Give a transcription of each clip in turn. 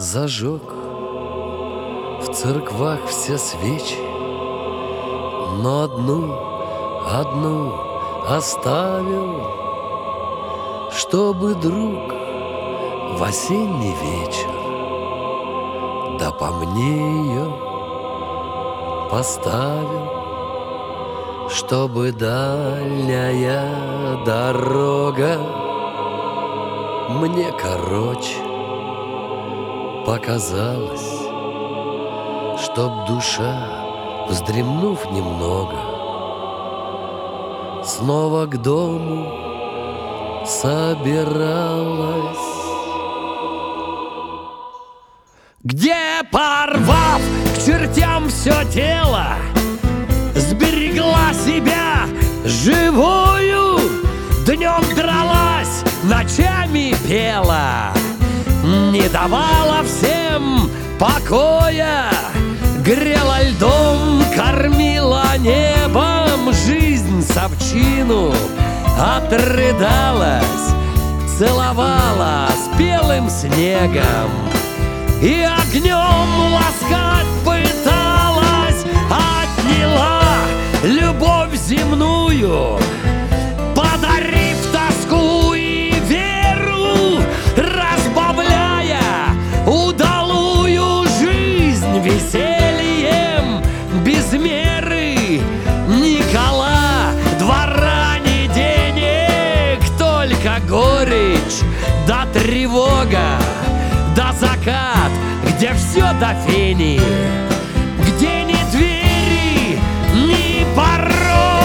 зажег в церквах все свечи, но одну оставил, чтобы друг в осенний вечер да по мне ее поставил, чтобы дальняя дорога мне короче показалась, чтоб душа, вздремнув немного, снова к дому собиралась. Где, порвав к чертям все тело, сберегла себя живую, днем дралась, ночами пела, не давала всем покоя, грела льдом, кормила небом, жизнь с овчину отрыдалась, целовала с белым снегом и огнем ласкать пыталась, отняла любовь земную, подарив тоску и веру, разбавляя удалую жизнь весельем без меры. Никола двора ни денег, только горечь да тревога, да закат, где все до фени, где ни двери, ни порога.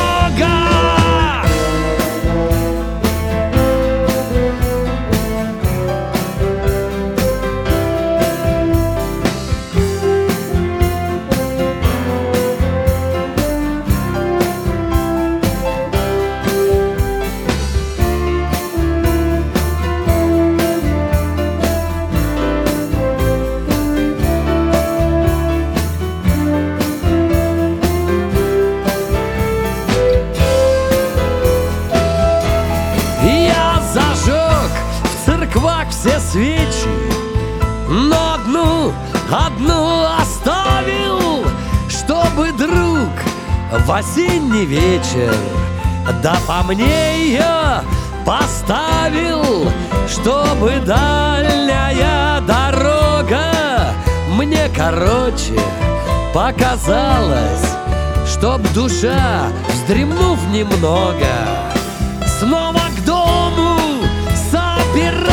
Все свечи, но одну оставил, чтобы друг в осенний вечер да по мне ее поставил, чтобы дальняя дорога мне короче показалась, чтоб душа, вздремнув немного, снова к дому собиралась.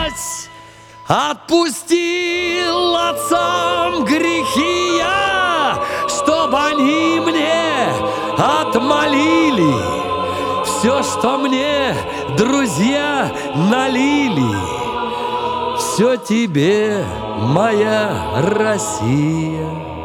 Отпустил отцам грехи я, чтоб они мне отмолили все, что мне друзья налили. Все тебе, моя Россия.